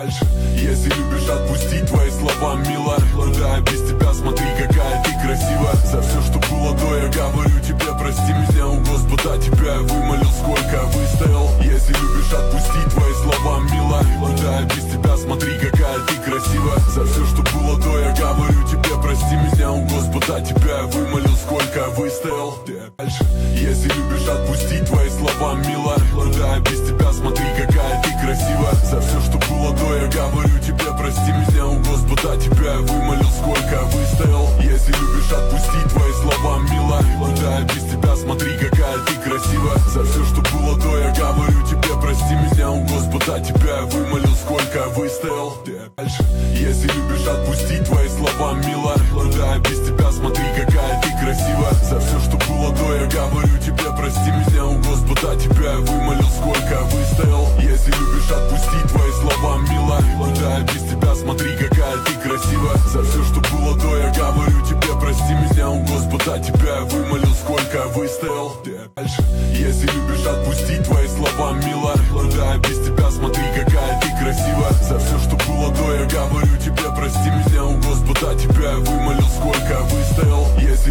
Если любишь, отпусти твои слова, мила. Да, без тебя смотри, какая ты красива. За все, что было до, я говорю тебе, прости меня, у Господа тебя я вымолил, сколько выстоял. Если любишь, отпусти твои слова, мила. Да, без тебя смотри, какая ты красива. За все, что было до, я говорю тебе, прости меня, у Господа тебя я вымолил, сколько выстоял. Если любишь, отпусти твои слова, мила. Да, без тебя смотри, какая ты красива. За все, что было до, я говорю тебе, прости меня, у Господа тебя я вымолил, сколько выстоял. Если любишь, отпусти твои слова, мила. Да, без тебя смотри, какая ты красива. За все, что было до, я говорю тебе, прости меня, у Господа тебя я вымолил, сколько выстоял. Если любишь, отпусти твои слова, мила. Да, без тебя смотри, какая ты красива. За все, что было до, я говорю тебе, прости меня, у Господа тебя я вымолил, сколько выстоял. Если любишь, отпусти твои слова, мила. Да, без тебя смотри, какая ты красива. За все, что было до, я говорю тебе, прости меня, у Господа тебя я вымолил, сколько выстоял. Если любишь, отпусти твои слова, мила. Да, без тебя смотри, какая ты красива. За все, что было до, я говорю тебе, прости меня, у Господа тебя я вымолил, сколько выстоял. Если